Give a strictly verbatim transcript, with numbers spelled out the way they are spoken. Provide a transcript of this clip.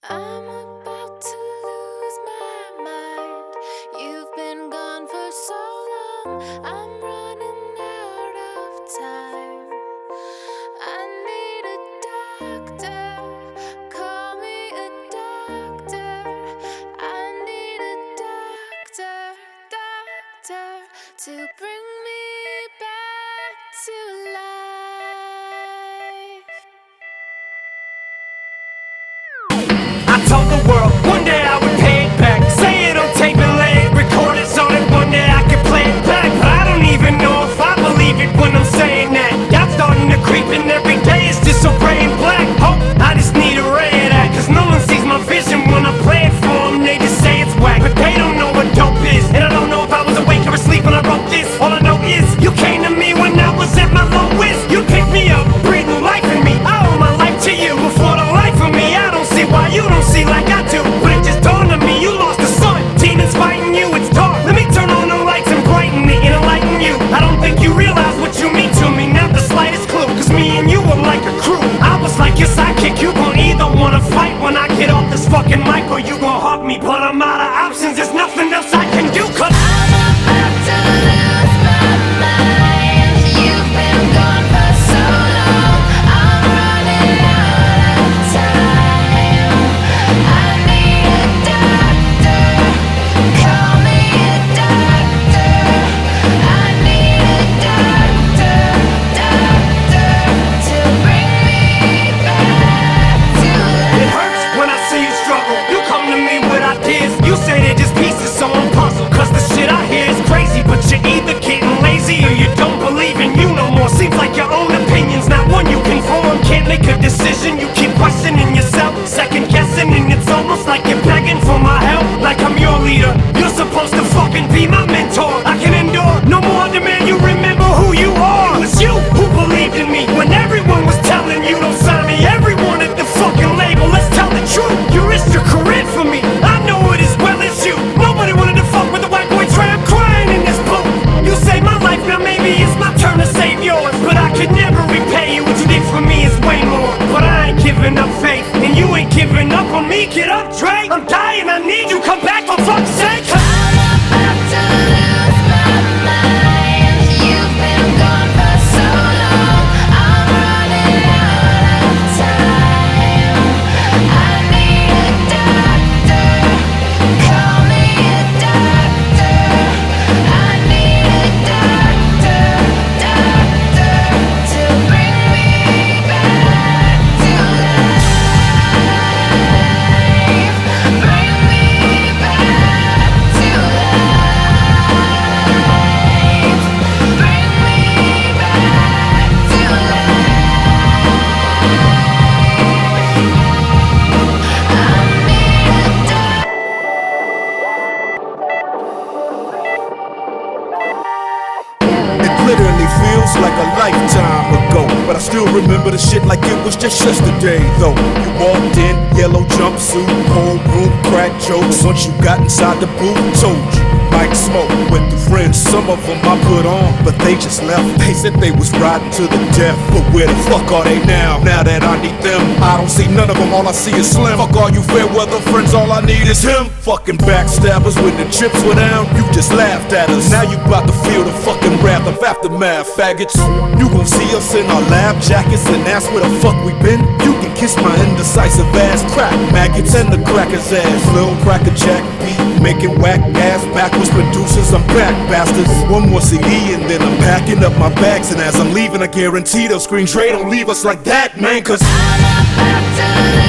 I'm about to lose my mind. You've been gone for so long, I'm running out of time. I need a doctor, call me a doctor. I need a doctor, doctor, to bring me back to life. I told the world one day I would pay it back. Say it on tape and lay it, record it so that one day I could play it back. But I don't even know if I believe it when I'm saying that. Y'all starting to creep and every day it's just so gray and black. Hope I just need a ray of that, cause no one sees my vision when I play it for them. They just say it's whack, but they don't know what dope is. And I don't know if I was awake or asleep when I wrote this. All I know is you came to me when I was at my lowest. You picked me up, breathed new life in me. I owe my life to you. Before the life of me, I don't see why you don't see like I do. But it just dawned on me, you lost the sun. Demons fighting you, it's dark. Let me turn on the lights and brighten it and enlighten you. I don't think you realize what you mean to me, not the slightest clue. Cause me and you were like a crew. I was like your sidekick, you gon' either wanna fight when I get off this fucking mic, or you gon' hug me. But I'm out of options, there's nothing else I can do. Cause I'm about to lose my mind. You've been gone for so long, I'm running out of time. I need a doctor, call me a doctor. I need a doctor, doctor, to bring me back to life. it hurts when I see you struggle. You come to me with ideas, you say they're just pieces, so I'm puzzled. Cause the shit I hear is crazy, but you're either getting lazy or you don't believe in you no more. Seems like your own opinion's not one you can form. Can't make a decision, you keep questioning yourself, second guessing, and it's almost like you're begging for my help. Like I'm your leader, you're supposed to fucking be my mentor. I can endure no more demand, you remember who you are. It was you who believed in me when everyone was telling you don't sign me. Everyone at the fucking label, let's tell the truth. You risked your career for me, I know it as well as you. Nobody wanted to fuck with the white boy tramp crying in this booth. You saved my life, now maybe it's my turn to save yours. But I could never repay you, what you did for me is way more. But I ain't giving up faith, and you ain't giving up on me. Get up, Dre, I'm dying, I need you, come back for fuck's sake. I'm about to lose my mind. You've been gone for so long, I'm running out of time. I need a doctor, call me a doctor. I need a doctor, doctor, to bring me back to life. Bring me back to life. Bring me back to life. I need a doctor. It literally feels like a lifetime ago, but I still remember the shit like it was just yesterday though. You walked in, yellow jumpsuit, whole room, crack jokes. Once you got inside the booth, told you Mike Smoke with the friends. Some of them I put on, but they just left. They said they was riding to the death, but where the fuck are they now? Now that I need them, I don't see none of them, all I see is Slim. Fuck all you fair weather friends, all I need is him. Fucking backstabbers, when the chips were down, you just laughed at us. Now you bout to feel the fucking wrath of aftermath, faggots. You gon' see us in our lab jackets and ask where the fuck we been. You can kiss my indecisive ass, crack maggots and the cracker's ass. Lil' cracker jack beat, making whack ass backwards producers. I'm back, bastards. One more C D and then I'm packing up my bags. And as I'm leaving, I guarantee they'll scream, Dre, don't leave us like that, man. Cause I'm about to